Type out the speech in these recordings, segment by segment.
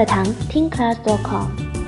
课堂 TeenClass.com。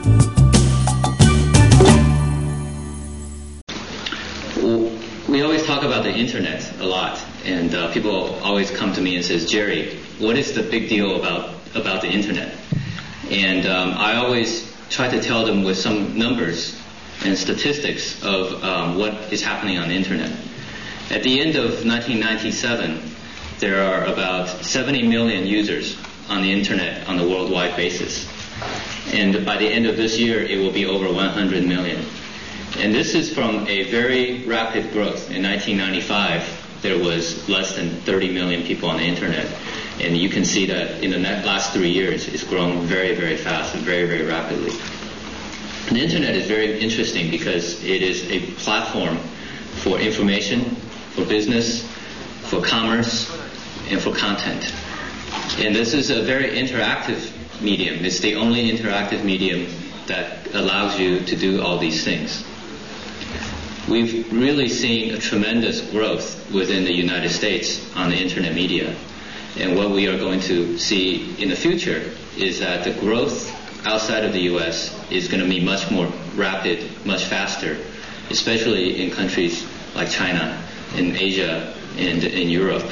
We always talk about the internet a lot, and people always come to me and says, Jerry, what is the big deal about the internet? And I always try to tell them with some numbers and statistics of what is happening on the internet. At the end of 1997, there are about 70 million users on the internet on a worldwide basis. And by the end of this year, it will be over 100 million. And this is from a very rapid growth. In 1995, there was less than 30 million people on the internet. And you can see that in the last 3 years, it's grown very, very fast and very, very rapidly. The internet is very interesting because it is a platform for information, for business, for commerce, and for content. And this is a very interactive medium. It's the only interactive medium that allows you to do all these things. We've really seen a tremendous growth within the United States on the internet media. And what we are going to see in the future is that the growth outside of the U.S. is going to be much more rapid, much faster, especially in countries like China, in Asia, and in Europe.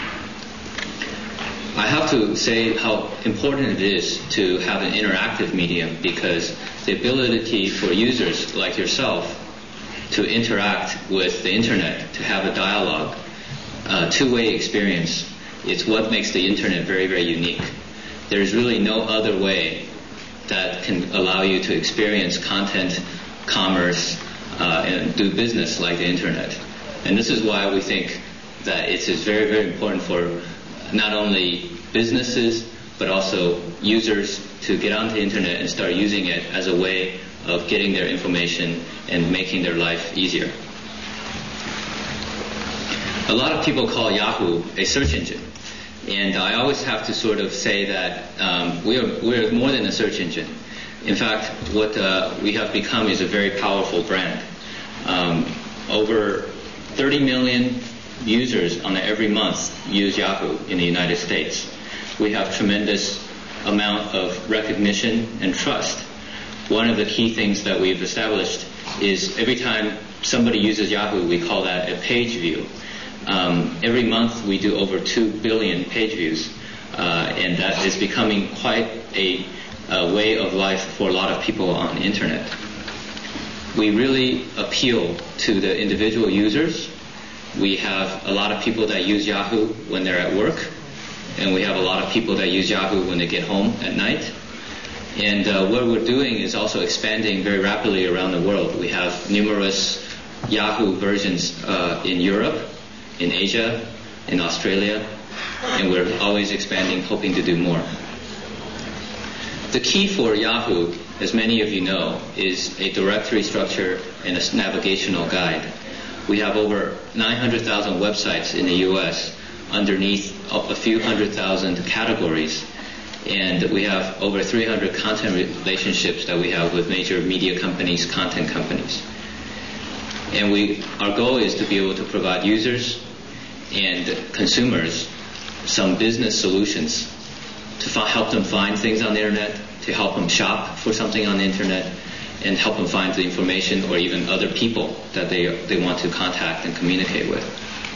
I have to say how important it is to have an interactive medium because the ability for users like yourself to interact with the internet, to have a dialogue, two-way experience, it's what makes the internet very, very unique. There's really no other way that can allow you to experience content, commerce, and do business like the internet. And this is why we think that it is very, very important for not only businesses, but also users to get onto the internet and start using it as a way of getting their information and making their life easier. A lot of people call Yahoo a search engine. And I always have to sort of say that we're more than a search engine. In fact, what we have become is a very powerful brand. Over 30 million users on every month use Yahoo in the United States. We have tremendous amount of recognition and trust. One of the key things that we've established is every time somebody uses Yahoo, we call that a page view. Every month we do over 2 billion page views, and that is becoming quite a way of life for a lot of people on the internet. We really appeal to the individual users. We have a lot of people that use Yahoo when they're at work, and we have a lot of people that use Yahoo when they get home at night. And what we're doing is also expanding very rapidly around the world. We have numerous Yahoo versions in Europe, in Asia, in Australia, and we're always expanding, hoping to do more. The key for Yahoo, as many of you know, is a directory structure and a navigational guide. We have over 900,000 websites in the U.S. underneath a few 100,000 categories, and we have over 300 content relationships that we have with major media companies, content companies. And our goal is to be able to provide users and consumers some business solutions to help them find things on the internet, to help them shop for something on the internet, and help them find the information or even other people that they want to contact and communicate with.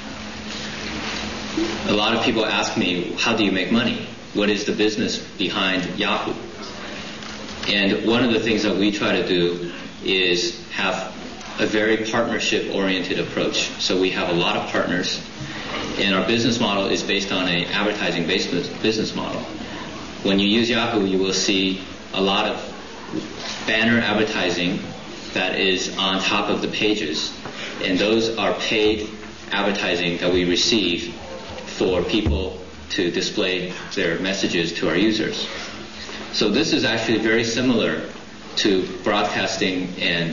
A lot of people ask me, how do you make money? What is the business behind Yahoo? And one of the things that we try to do is have a very partnership-oriented approach. So we have a lot of partners, and our business model is based on an advertising-based business model. When you use Yahoo, you will see a lot of banner advertising that is on top of the pages, and those are paid advertising that we receive for people to display their messages to our users. So this is actually very similar to broadcasting and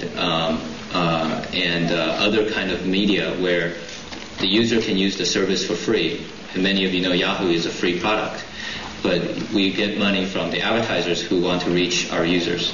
other kind of media where the user can use the service for free. And many of you know Yahoo is a free product, but we get money from the advertisers who want to reach our users.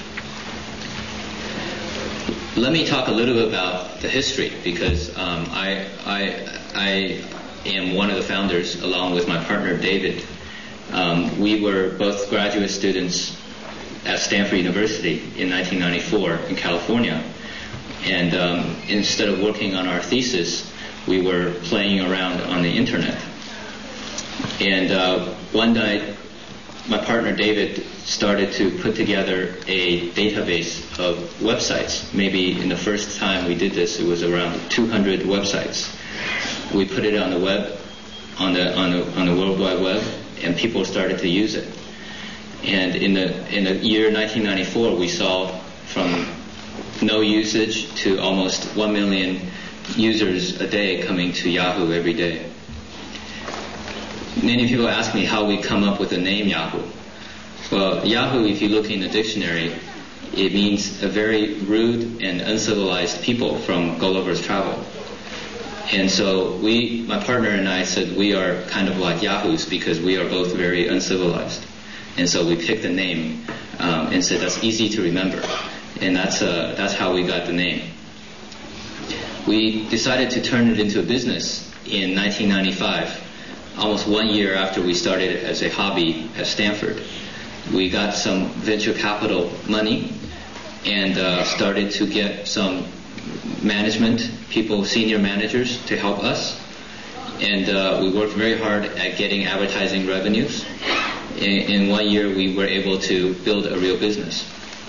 Let me talk a little bit about the history, because I am one of the founders, along with my partner David. We were both graduate students at Stanford University in 1994 in California. And instead of working on our thesis, we were playing around on the internet. And one night, my partner David started to put together a database of websites. Maybe in the first time we did this, it was around 200 websites. We put it on the web, on the World Wide Web, and people started to use it. And in the year 1994, we saw from no usage to almost 1 million users a day coming to Yahoo every day. Many people ask me how we come up with the name Yahoo. Well, Yahoo, if you look in the dictionary, it means a very rude and uncivilized people from Gulliver's Travel. And so my partner and I said we are kind of like Yahoos because we are both very uncivilized. And so we picked the name and said that's easy to remember. And that's how we got the name. We decided to turn it into a business in 1995. Almost 1 year after we started as a hobby at Stanford. We got some venture capital money and started to get some management people, senior managers, to help us. And we worked very hard at getting advertising revenues. In 1 year, we were able to build a real business.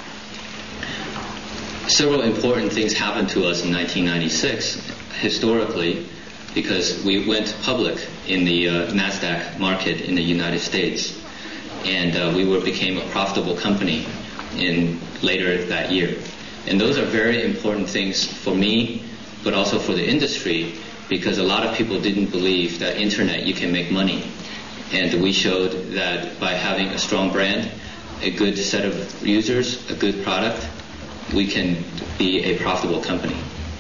Several important things happened to us in 1996, historically, because we went public in the NASDAQ market in the United States, and we became a profitable company later that year. And those are very important things for me, but also for the industry, because a lot of people didn't believe that internet you can make money. And we showed that by having a strong brand, a good set of users, a good product, we can be a profitable company.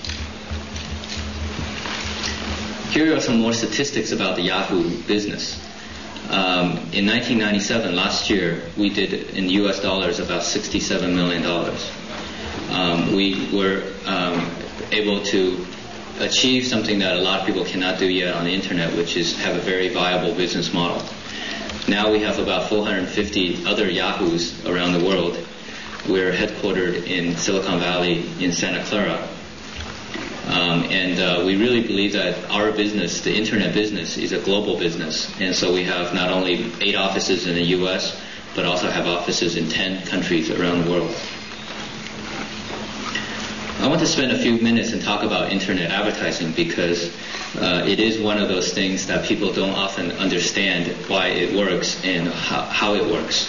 Here are some more statistics about the Yahoo business. In 1997, last year, we did in US dollars about $67 million. We were able to achieve something that a lot of people cannot do yet on the internet, which is have a very viable business model. Now we have about 450 other Yahoos around the world. We're headquartered in Silicon Valley in Santa Clara. And we really believe that our business, the internet business, is a global business. And so we have not only 8 offices in the U.S., but also have offices in 10 countries around the world. I want to spend a few minutes and talk about internet advertising because it is one of those things that people don't often understand why it works and how it works.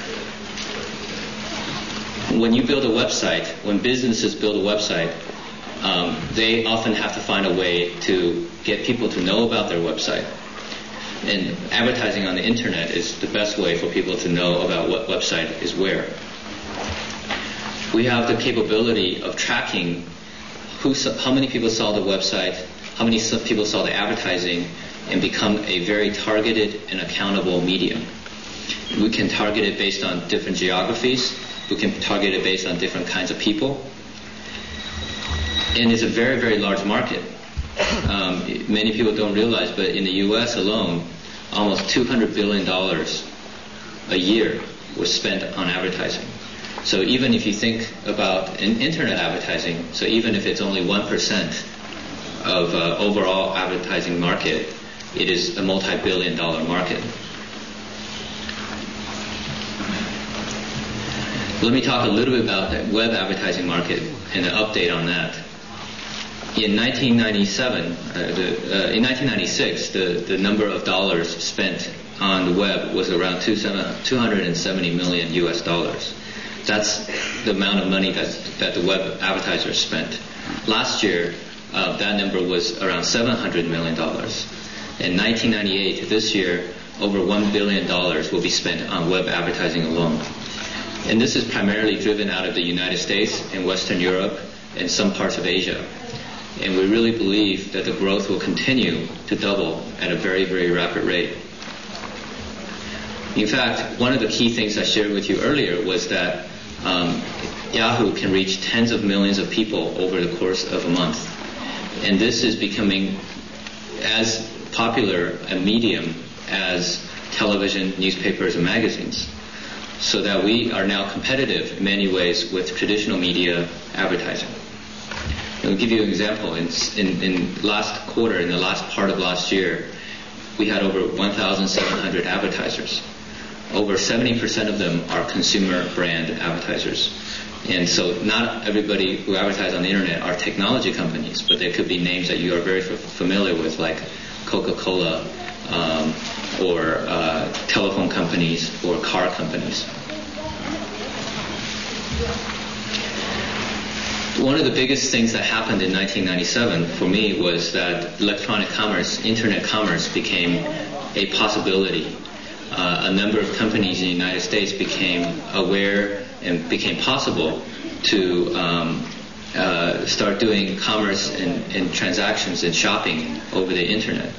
When you build a website, when businesses build a website, they often have to find a way to get people to know about their website. And advertising on the internet is the best way for people to know about what website is where. We have the capability of tracking how many people saw the website, how many people saw the advertising, and become a very targeted and accountable medium. We can target it based on different geographies. We can target it based on different kinds of people. And it's a very, very large market. Many people don't realize, but in the U.S. alone, almost $200 billion a year was spent on advertising. So even if you think about internet advertising, so even if it's only 1% of overall advertising market, it is a multi-billion-dollar market. Let me talk a little bit about the web advertising market and an update on that. In 1996, the number of dollars spent on the web was around 270 million US dollars. That's the amount of money that the web advertisers spent. Last year, that number was around $700 million. In 1998, this year, over $1 billion will be spent on web advertising alone. And this is primarily driven out of the United States and Western Europe and some parts of Asia. And we really believe that the growth will continue to double at a very, very rapid rate. In fact, one of the key things I shared with you earlier was that Yahoo can reach tens of millions of people over the course of a month. And this is becoming as popular a medium as television, newspapers, and magazines, so that we are now competitive in many ways with traditional media advertising. I'll give you an example. In last quarter, in the last part of last year, we had over 1,700 advertisers. Over 70% of them are consumer brand advertisers. And so not everybody who advertise on the internet are technology companies, but there could be names that you are very familiar with, like Coca-Cola, or telephone companies, or car companies. One of the biggest things that happened in 1997 for me was that electronic commerce, internet commerce, became a possibility. A number of companies in the United States became aware and became possible to start doing commerce and transactions and shopping over the internet.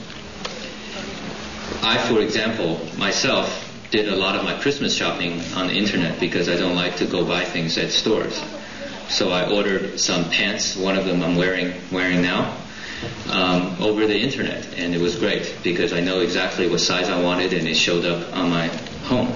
I, for example, myself, did a lot of my Christmas shopping on the internet because I don't like to go buy things at stores. So I ordered some pants, one of them I'm wearing now, over the internet, and it was great because I know exactly what size I wanted and it showed up on my home.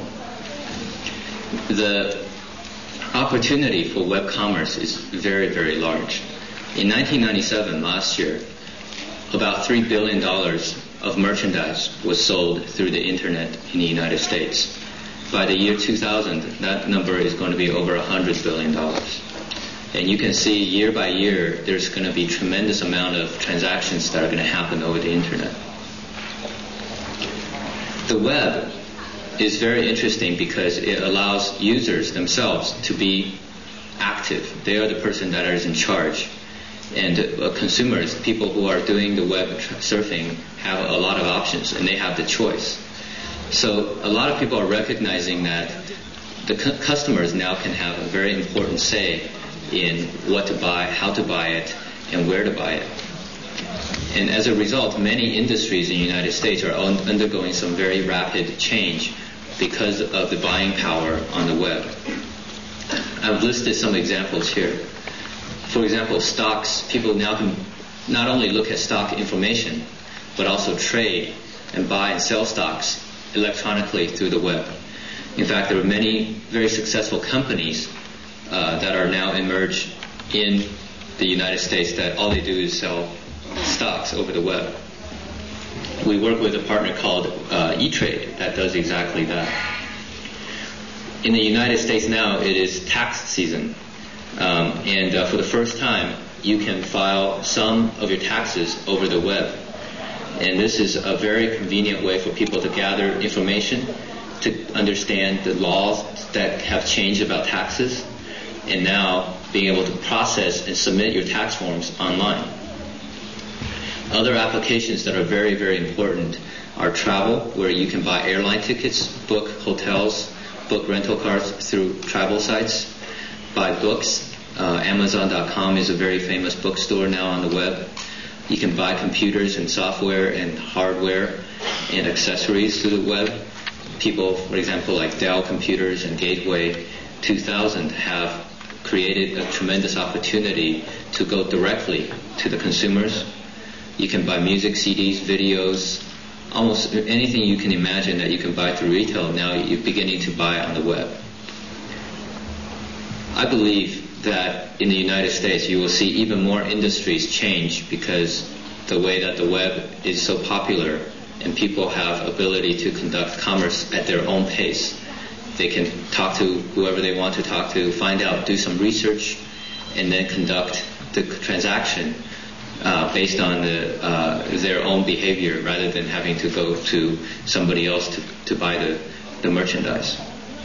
The opportunity for web commerce is very, very large. In 1997, last year, about $3 billion of merchandise was sold through the internet in the United States. By the year 2000, that number is going to be over $100 billion. And you can see year by year, there's going to be tremendous amount of transactions that are going to happen over the internet. The web is very interesting because it allows users themselves to be active. They are the person that is in charge. And consumers, people who are doing the web surfing, have a lot of options and they have the choice. So a lot of people are recognizing that the customers now can have a very important say in what to buy, how to buy it, and where to buy it. And as a result, many industries in the United States are undergoing some very rapid change because of the buying power on the web. I've listed some examples here. For example, stocks. People now can not only look at stock information, but also trade and buy and sell stocks electronically through the web. In fact, there are many very successful companies that are now emerged in the United States that all they do is sell stocks over the web. We work with a partner called E-Trade that does exactly that. In the United States now, it is tax season. And for the first time, you can file some of your taxes over the web. And this is a very convenient way for people to gather information, to understand the laws that have changed about taxes, and now being able to process and submit your tax forms online. Other applications that are very, very important are travel, where you can buy airline tickets, book hotels, book rental cars through travel sites, buy books. Amazon.com is a very famous bookstore now on the web. You can buy computers and software and hardware and accessories through the web. People, for example, like Dell Computers and Gateway 2000 have created a tremendous opportunity to go directly to the consumers. You can buy music, CDs, videos, almost anything you can imagine that you can buy through retail, now you're beginning to buy on the web. I believe that in the United States you will see even more industries change because the way that the web is so popular and people have ability to conduct commerce at their own pace. They can talk to whoever they want to talk to, find out, do some research, and then conduct the transaction based on their own behavior rather than having to go to somebody else to buy the merchandise.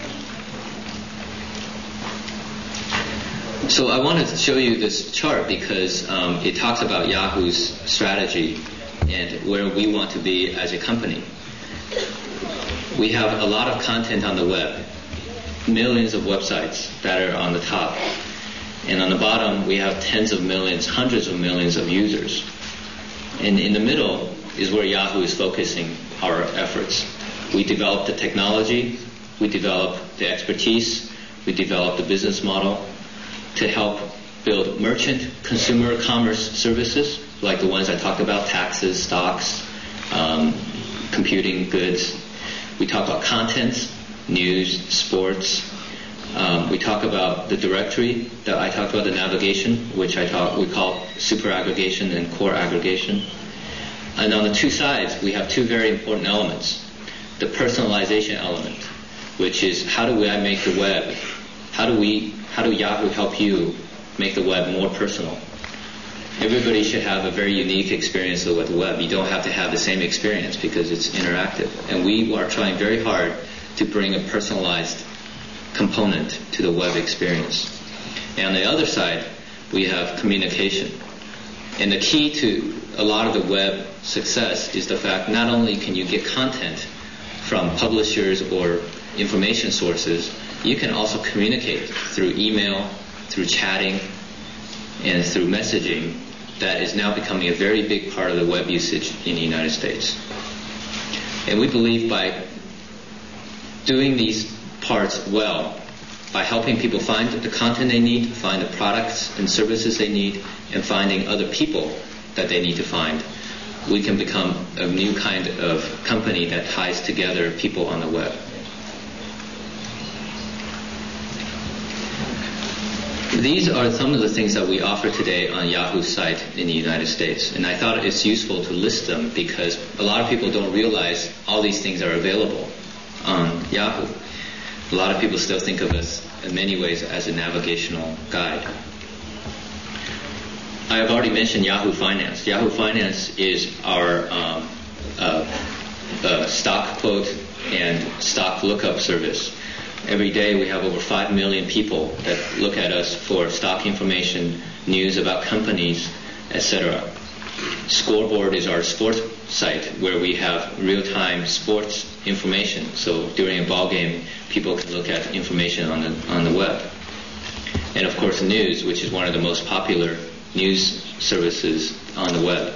So I wanted to show you this chart because it talks about Yahoo's strategy and where we want to be as a company. We have a lot of content on the web, millions of websites that are on the top. And on the bottom, we have tens of millions, hundreds of millions of users. And in the middle is where Yahoo is focusing our efforts. We develop the technology, we develop the expertise, we develop the business model to help build merchant consumer commerce services like the ones I talked about, taxes, stocks, computing goods. We talk about contents, news, sports. We talk about the directory that I talked about, the navigation, which we call super aggregation and core aggregation. And on the two sides, we have two very important elements. The personalization element, which is how do I make the web, how do Yahoo help you make the web more personal? Everybody should have a very unique experience with the web. You don't have to have the same experience because it's interactive. And we are trying very hard to bring a personalized component to the web experience. And on the other side, we have communication. And the key to a lot of the web success is the fact not only can you get content from publishers or information sources, you can also communicate through email, through chatting, and through messaging. That is now becoming a very big part of the web usage in the United States. And we believe by doing these parts well, by helping people find the content they need, find the products and services they need, and finding other people that they need to find, we can become a new kind of company that ties together people on the web. These are some of the things that we offer today on Yahoo's site in the United States. And I thought it's useful to list them because a lot of people don't realize all these things are available on Yahoo. A lot of people still think of us in many ways as a navigational guide. I have already mentioned Yahoo Finance. Yahoo Finance is our stock quote and stock lookup service. Every day we have over 5 million people that look at us for stock information, news about companies, etc. Scoreboard is our sports site where we have real-time sports information. So during a ball game, people can look at information on the web. And of course news, which is one of the most popular news services on the web.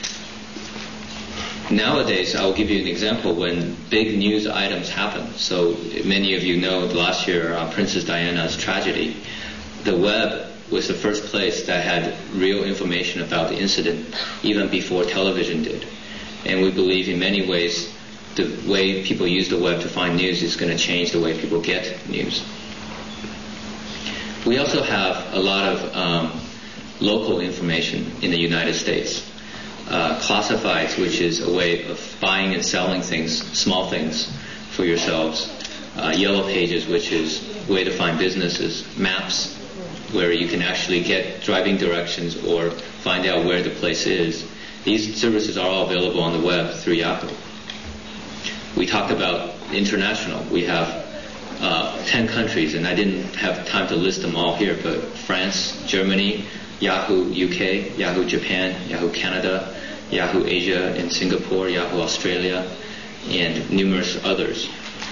Nowadays, I'll give you an example when big news items happen. So many of you know last year Princess Diana's tragedy. The web was the first place that had real information about the incident even before television did. And we believe in many ways the way people use the web to find news is going to change the way people get news. We also have a lot of local information in the United States. Classifieds, which is a way of buying and selling things, small things for yourselves. Yellow Pages, which is a way to find businesses. Maps, where you can actually get driving directions or find out where the place is. These services are all available on the web through Yahoo. We talked about international. We have 10 countries, and I didn't have time to list them all here, but France, Germany, Yahoo UK, Yahoo Japan, Yahoo Canada, Yahoo Asia and Singapore, Yahoo Australia, and numerous others.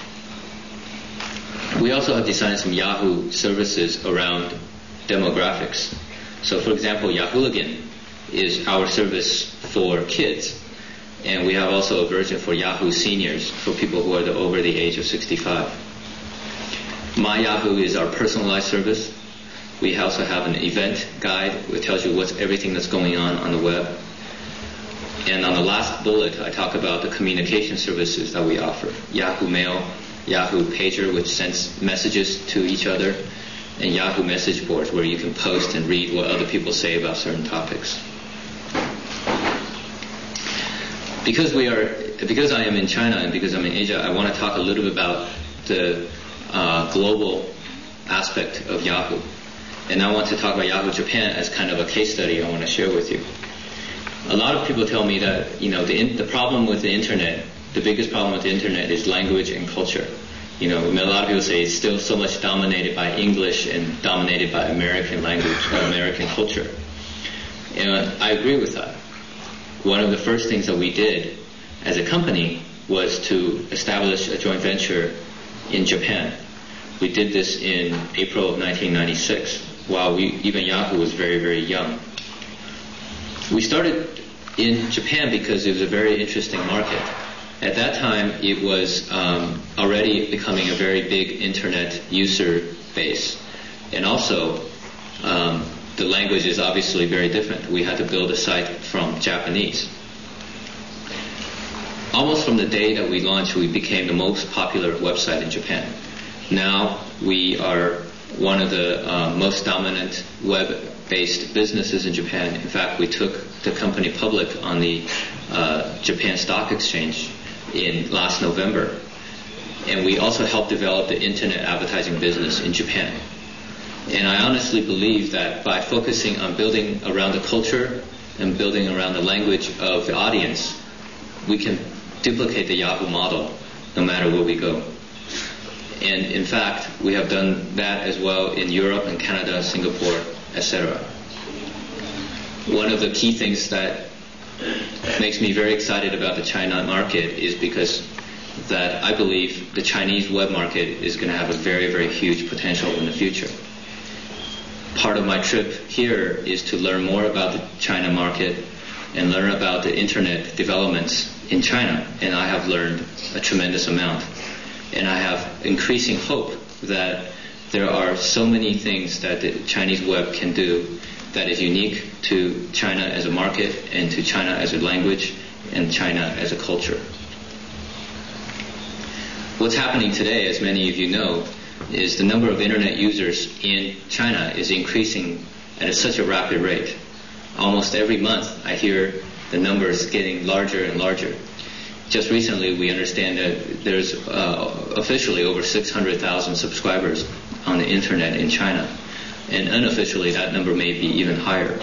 We also have designed some Yahoo services around demographics. So for example, Yahooligan is our service for kids. And we have also a version for Yahoo seniors, for people who are over the age of 65. My Yahoo is our personalized service. We also have an event guide which tells you everything that's going on the web. And on the last bullet, I talk about the communication services that we offer. Yahoo Mail, Yahoo Pager, which sends messages to each other, and Yahoo message boards, where you can post and read what other people say about certain topics. Because I am in China and because I'm in Asia, I want to talk a little bit about the global aspect of Yahoo. And I want to talk about Yahoo Japan as kind of a case study I want to share with you. A lot of people tell me that, the problem with the internet, the biggest problem with the internet is language and culture. A lot of people say it's still so much dominated by English and dominated by American language or American culture. And I agree with that. One of the first things that we did as a company was to establish a joint venture in Japan. We did this in April of 1996, while even Yahoo was very, very young. We started in Japan because it was a very interesting market. At that time, it was already becoming a very big internet user base. And also, the language is obviously very different. We had to build a site from Japanese. almost from the day that we launched, we became the most popular website in Japan. Now we are one of the most dominant web-based businesses in Japan. In fact, we took the company public on the Japan Stock Exchange in last November. And we also helped develop the internet advertising business in Japan. And I honestly believe that by focusing on building around the culture and building around the language of the audience, we can duplicate the Yahoo model no matter where we go. And in fact, we have done that as well in Europe and Canada, Singapore, etc. One of the key things that makes me very excited about the China market is because that I believe the Chinese web market is going to have a very, very huge potential in the future. Part of my trip here is to learn more about the China market and learn about the internet developments in China. And I have learned a tremendous amount. And I have increasing hope that there are so many things that the Chinese web can do that is unique to China as a market and to China as a language and China as a culture. What's happening today, as many of you know, is the number of internet users in China is increasing at such a rapid rate. Almost every month I hear the numbers getting larger and larger. Just recently we understand that there's officially over 600,000 subscribers on the internet in China, and unofficially that number may be even higher.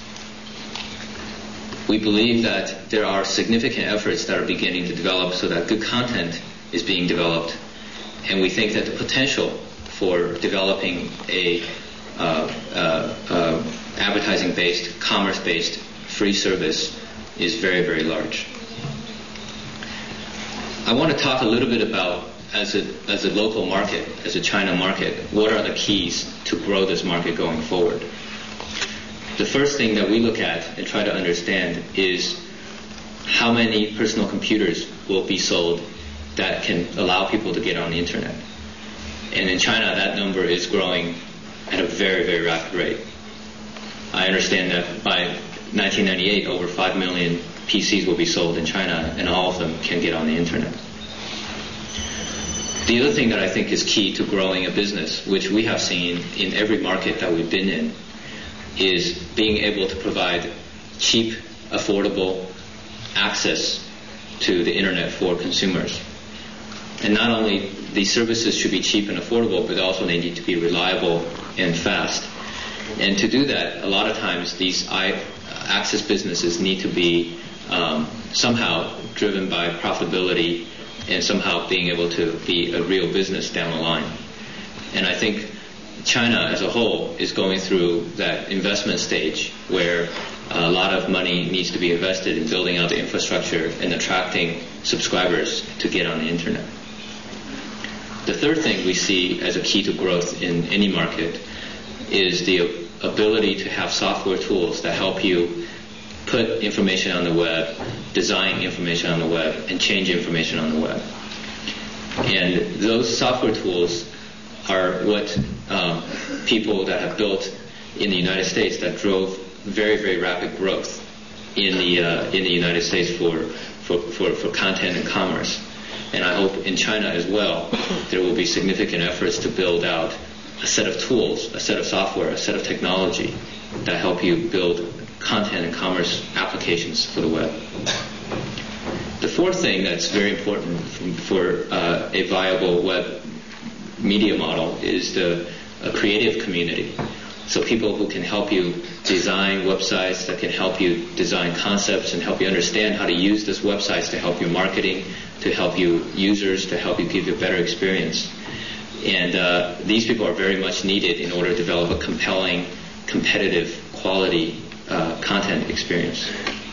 We believe that there are significant efforts that are beginning to develop so that good content is being developed, and we think that the potential for developing a advertising-based, commerce-based free service is very, very large. I want to talk a little bit about, as a local market, as a China market, what are the keys to grow this market going forward. The first thing that we look at and try to understand is how many personal computers will be sold that can allow people to get on the internet. And in China, that number is growing at a very, very rapid rate. I understand that by 1998, over 5 million PCs will be sold in China, and all of them can get on the internet. The other thing that I think is key to growing a business, which we have seen in every market that we've been in, is being able to provide cheap, affordable access to the internet for consumers. And not only these services should be cheap and affordable, but also they need to be reliable and fast. And to do that, a lot of times these access businesses need to be somehow driven by profitability and somehow being able to be a real business down the line. And I think China as a whole is going through that investment stage where a lot of money needs to be invested in building out the infrastructure and attracting subscribers to get on the internet. The third thing we see as a key to growth in any market is the ability to have software tools that help you put information on the web, design information on the web, and change information on the web. And those software tools are what people that have built in the United States that drove very, very rapid growth in the United States for content and commerce. And I hope in China as well there will be significant efforts to build out a set of tools, a set of software, a set of technology that help you build content and commerce applications for the web. The fourth thing that's very important for a viable web media model is a creative community. So people who can help you design websites, that can help you design concepts and help you understand how to use these websites to help your marketing, to help you users, to help you give you a better experience. And these people are very much needed in order to develop a compelling, competitive, quality content experience.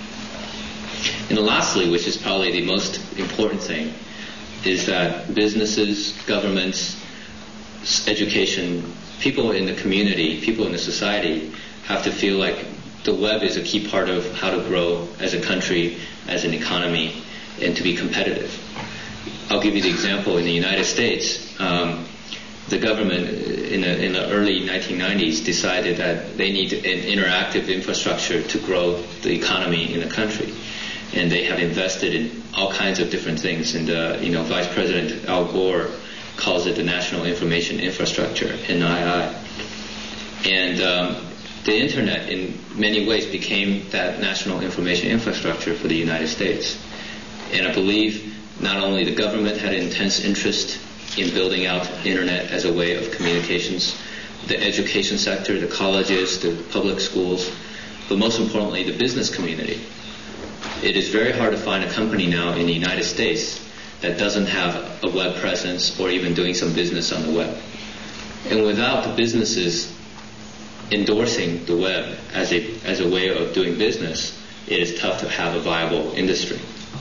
And lastly, which is probably the most important thing, is that businesses, governments, education, people in the community, people in the society have to feel like the web is a key part of how to grow as a country, as an economy, and to be competitive. I'll give you the example. In the United States, the government in the early 1990s decided that they need an interactive infrastructure to grow the economy in the country. and they have invested in all kinds of different things. And Vice President Al Gore calls it the National Information Infrastructure, NII. And the Internet, in many ways, became that national information infrastructure for the United States. And I believe not only the government had an intense interest in building out the Internet as a way of communications, the education sector, the colleges, the public schools, but most importantly, the business community. It is very hard to find a company now in the United States that doesn't have a web presence or even doing some business on the web. And without the businesses endorsing the web as a way of doing business, it is tough to have a viable industry.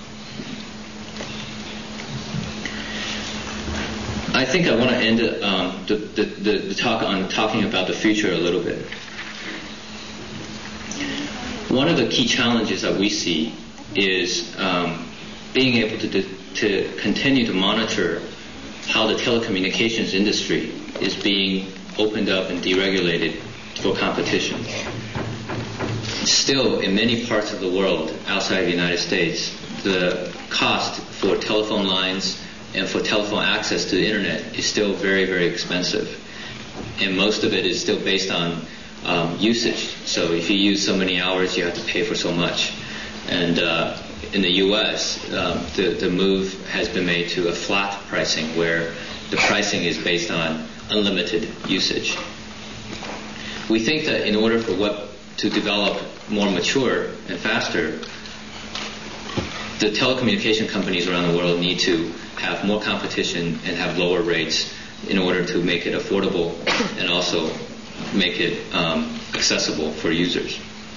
I think I want to end the talk on talking about the future a little bit. One of the key challenges that we see is being able to continue to monitor how the telecommunications industry is being opened up and deregulated for competition. Still, in many parts of the world outside the United States, the cost for telephone lines and for telephone access to the Internet is still very, very expensive. And most of it is still based on usage. So if you use so many hours, you have to pay for so much. And in the U.S., the move has been made to a flat pricing, where the pricing is based on unlimited usage. We think that in order for web to develop more mature and faster, the telecommunication companies around the world need to have more competition and have lower rates in order to make it affordable and also make it accessible for users.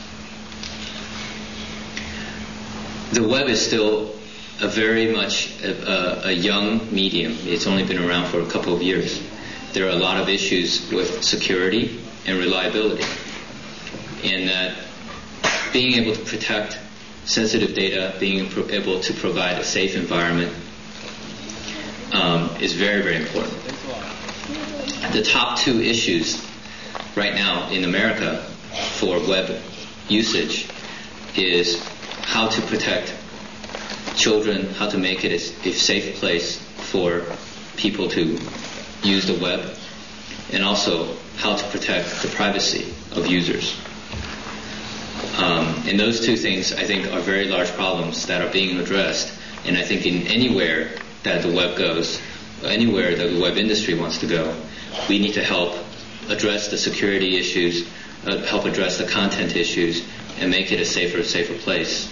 The web is still a very much a young medium. It's only been around for a couple of years. There are a lot of issues with security and reliability, and that being able to protect sensitive data, being able to provide a safe environment is very, very important. The top two issues right now in America for web usage is how to protect children, how to make it a safe place for people to use the web, and also how to protect the privacy of users. And those two things, I think, are very large problems that are being addressed. And I think in anywhere that the web goes, anywhere that the web industry wants to go, we need to help address the security issues, help address the content issues, and make it a safer place.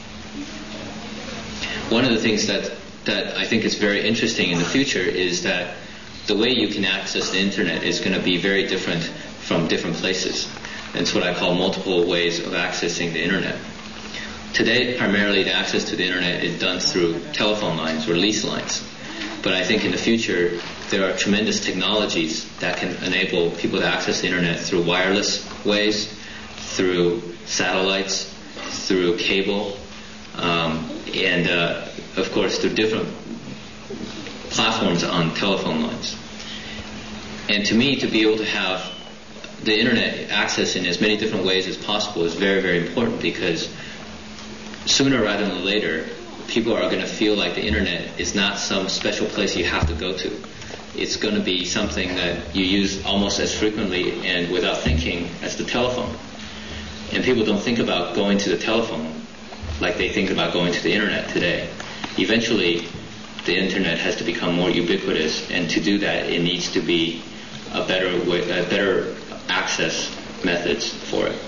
One of the things that I think is very interesting in the future is that the way you can access the Internet is going to be very different from different places. It's what I call multiple ways of accessing the Internet. Today, primarily, the access to the Internet is done through telephone lines or lease lines. But I think in the future, there are tremendous technologies that can enable people to access the Internet through wireless ways, through satellites, through cable, and of course, through different platforms on telephone lines. And to me, to be able to have the Internet access in as many different ways as possible is very, very important, because sooner rather than later, people are going to feel like the Internet is not some special place you have to go to. It's going to be something that you use almost as frequently and without thinking as the telephone. And people don't think about going to the telephone like they think about going to the Internet today. Eventually, the Internet has to become more ubiquitous, and to do that, it needs to be a better access methods for it.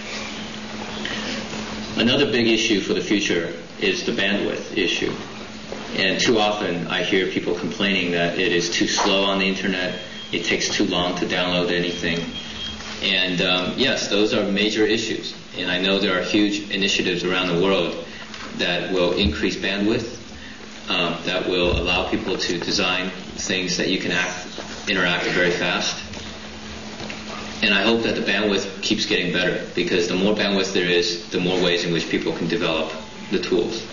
Another big issue for the future is the bandwidth issue. And too often I hear people complaining that it is too slow on the Internet, it takes too long to download anything. And yes, those are major issues. And I know there are huge initiatives around the world that will increase bandwidth, that will allow people to design things that you can interact very fast. And I hope that the bandwidth keeps getting better, because the more bandwidth there is, the more ways in which people can develop the tools.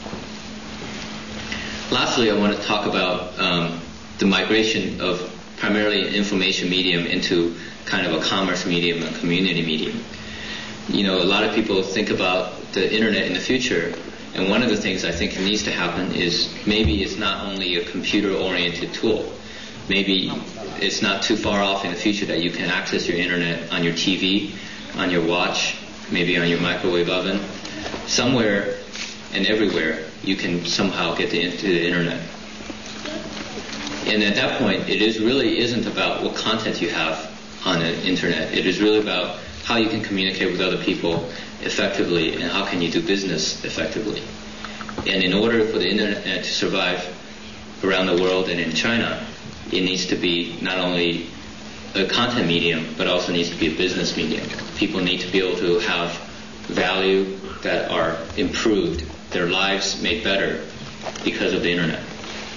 Lastly, I want to talk about the migration of primarily an information medium into kind of a commerce medium, a community medium. You know, a lot of people think about the Internet in the future And one of the things I think needs to happen is maybe it's not only a computer-oriented tool. Maybe it's not too far off in the future that you can access your internet on your TV, on your watch, maybe on your microwave oven. Somewhere and everywhere you can somehow get into the internet. And at that point, really isn't about what content you have on the internet. It is really about how you can communicate with other people effectively and how can you do business effectively. And in order for the internet to survive around the world and in China, it needs to be not only a content medium, but also needs to be a business medium. People need to be able to have value that are improved, their lives made better because of the internet.